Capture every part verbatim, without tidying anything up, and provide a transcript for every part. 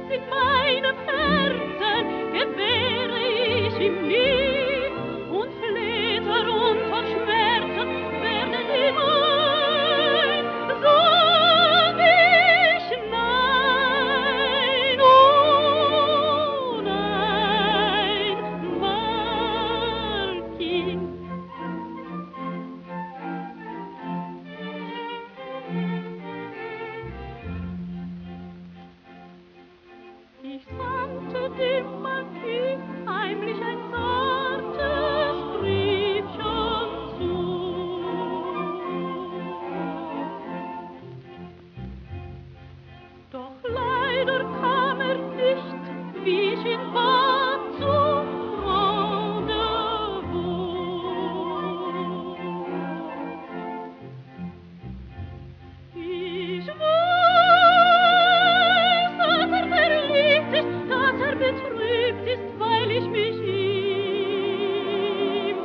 in meinem Herzen gewähre ich ihm nie und flitter unter Schmerzen werde ihm ein, sag ich nein, oh nein, Malkin. Ich sandte dem Marquis heimlich ein zartes Briefchen zu. Doch leider kam er nicht, wie ich ihn bat, zum Rendezvous. Ich weiß, dass er verliebt ist, dass er betrübt ist, weil ich mich ihm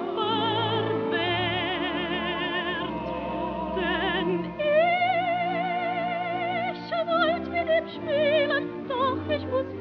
verwehrt. Denn ich wollt mit ihm spielen, doch ich muss